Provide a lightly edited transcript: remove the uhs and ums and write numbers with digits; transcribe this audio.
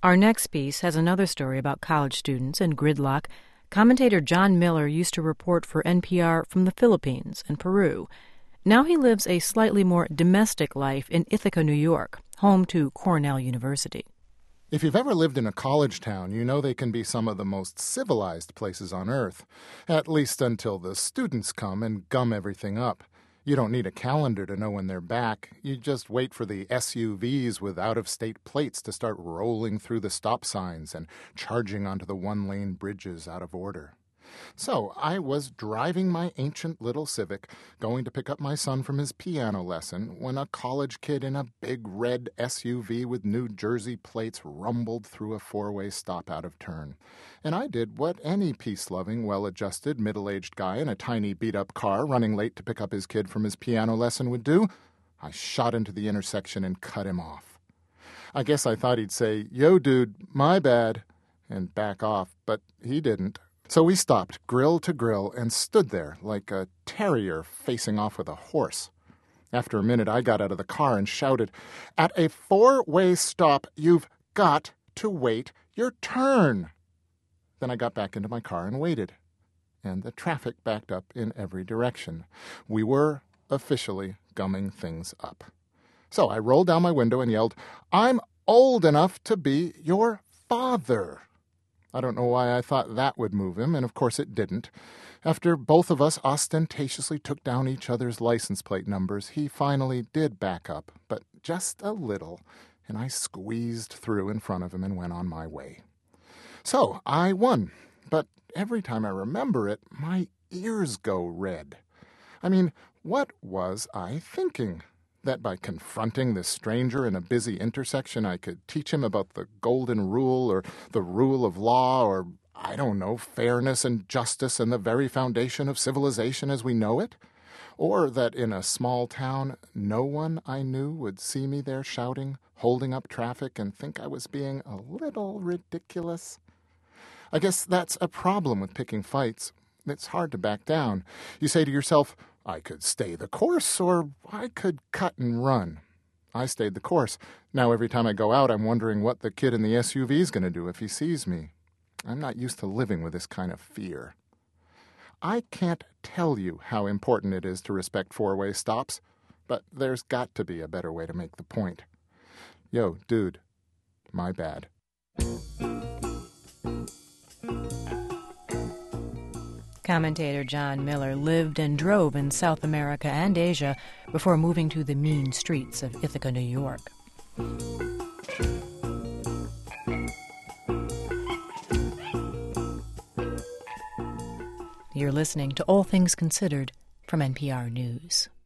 Our next piece has another story about college students and gridlock. Commentator John Miller used to report for NPR from the Philippines and Peru. Now he lives a slightly more domestic life in Ithaca, New York, home to Cornell University. If you've ever lived in a college town, you know they can be some of the most civilized places on earth, at least until the students come and gum everything up. You don't need a calendar to know when they're back. You just wait for the SUVs with out-of-state plates to start rolling through the stop signs and charging onto the one-lane bridges out of order. So I was driving my ancient little Civic, going to pick up my son from his piano lesson, when a college kid in a big red SUV with New Jersey plates rumbled through a four-way stop out of turn. And I did what any peace-loving, well-adjusted, middle-aged guy in a tiny beat-up car running late to pick up his kid from his piano lesson would do. I shot into the intersection and cut him off. I guess I thought he'd say, "Yo, dude, my bad," and back off, but he didn't. So we stopped, grill to grill, and stood there like a terrier facing off with a horse. After a minute, I got out of the car and shouted, "At a four-way stop, you've got to wait your turn." Then I got back into my car and waited, and the traffic backed up in every direction. We were officially gumming things up. So I rolled down my window and yelled, "I'm old enough to be your father." I don't know why I thought that would move him, and of course it didn't. After both of us ostentatiously took down each other's license plate numbers, he finally did back up, but just a little, and I squeezed through in front of him and went on my way. So I won, but every time I remember it, my ears go red. I mean, what was I thinking? That by confronting this stranger in a busy intersection, I could teach him about the golden rule or the rule of law or, I don't know, fairness and justice and the very foundation of civilization as we know it? Or that in a small town, no one I knew would see me there shouting, holding up traffic, and think I was being a little ridiculous? I guess that's a problem with picking fights. It's hard to back down. You say to yourself, I could stay the course, or I could cut and run. I stayed the course. Now every time I go out, I'm wondering what the kid in the SUV is going to do if he sees me. I'm not used to living with this kind of fear. I can't tell you how important it is to respect four-way stops, but there's got to be a better way to make the point. Yo, dude, my bad. Commentator John Miller lived and drove in South America and Asia before moving to the mean streets of Ithaca, New York. You're listening to All Things Considered from NPR News.